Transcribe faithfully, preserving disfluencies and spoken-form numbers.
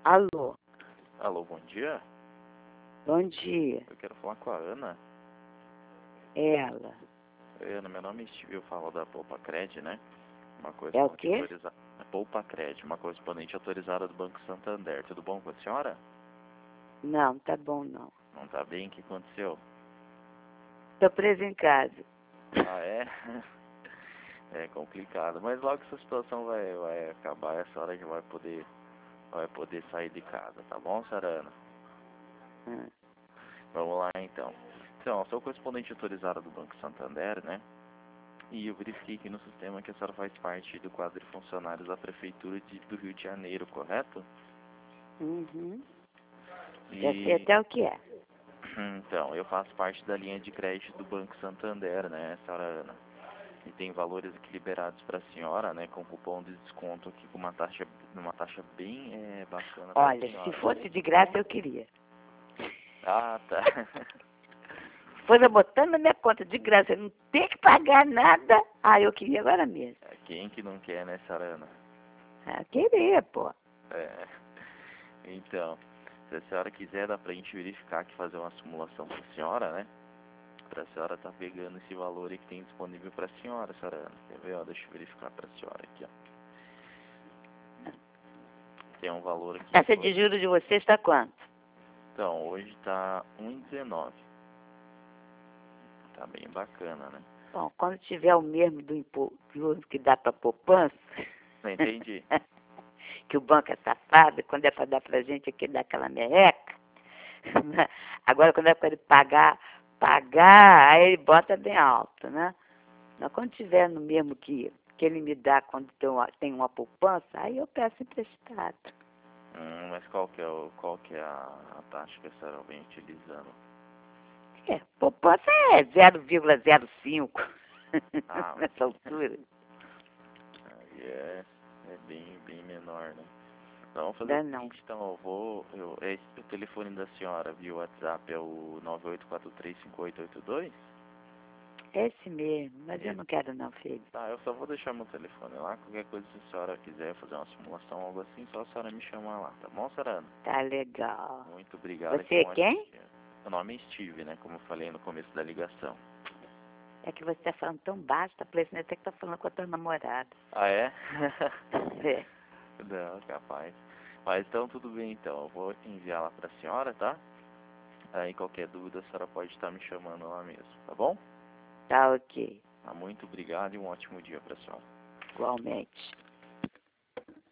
Alô, Alô, bom dia. bom dia. Eu quero falar com a Ana. Ela. Ana, meu nome é Steve, eu falo da Poupa Cred, né? Uma É o correspondente quê? autorizada. Poupa Cred, uma correspondente autorizada do Banco Santander. Tudo bom com a senhora? Não, tá bom não. Não tá bem? O que aconteceu? Tô presa em casa. Ah, é? É complicado, mas logo essa situação vai, vai acabar, essa hora já vai poder, vai poder sair de casa, tá bom, senhora Ana? Hum. Vamos lá então. Então, eu sou correspondente autorizada do Banco Santander, né? E eu verifiquei aqui no sistema que a senhora faz parte do quadro de funcionários da Prefeitura de, do Rio de Janeiro, correto? Uhum. Já sei E, até o que é. então, eu faço parte da linha de crédito do Banco Santander, né, senhora Ana? E tem valores aqui liberados para a senhora, né, com cupom de desconto aqui com uma taxa, uma taxa bem é, bacana para a Olha, se senhora. fosse de graça eu queria. Ah, tá. Se fosse botando na minha conta de graça, eu não ter que pagar nada, ah, eu queria agora mesmo. Quem que não quer, né, senhora Ana? Ah, queria, pô. É. Então, se a senhora quiser, dá pra gente verificar aqui, fazer uma simulação pra senhora, né? Pra senhora tá pegando esse valor aí que tem disponível pra senhora, senhora Ana. Quer ver, ó? Deixa eu verificar pra senhora aqui, ó. Tem um valor aqui. Essa de juros de você está quanto? Então, hoje tá um e dezenove. Tá bem bacana, né? Bom, quando tiver o mesmo do imposto que dá para poupança, Não entendi. que o banco é safado, quando é para dar pra gente aqui, dá aquela merreca. Agora, quando é para ele pagar, pagar, aí ele bota bem alto, né? Mas quando tiver no mesmo que, que ele me dá quando tem uma, tem uma poupança, aí eu peço emprestado. Hum, mas qual que é, o, qual que é a, a taxa que a senhora vem utilizando? É, poupança é zero vírgula zero cinco Ah, nessa altura. aí é, é bem, bem menor, né? Então, vamos fazer Dá o não. seguinte, então, eu vou... Eu, esse, o telefone da senhora via WhatsApp é o nove oito quatro três cinco oito oito dois? Esse mesmo, mas eu não quero não, filho. Tá, eu só vou deixar meu telefone lá. Qualquer coisa, se a senhora quiser fazer uma simulação, algo assim, só a senhora me chamar lá, tá bom, senhora Ana? Tá legal. Muito obrigado. Você é Um quem? ótimo dia. Meu nome é Steve, né, como eu falei no começo da ligação. É que você tá falando tão baixo, tá parecendo até que tá falando com a tua namorada. Ah, é? É. Não, capaz. Mas então, tudo bem, então. Eu vou enviar lá pra senhora, tá? Aí, qualquer dúvida, a senhora pode estar me chamando lá mesmo, tá bom? Tá ok. Tá, muito obrigado e um ótimo dia pra senhora. Igualmente.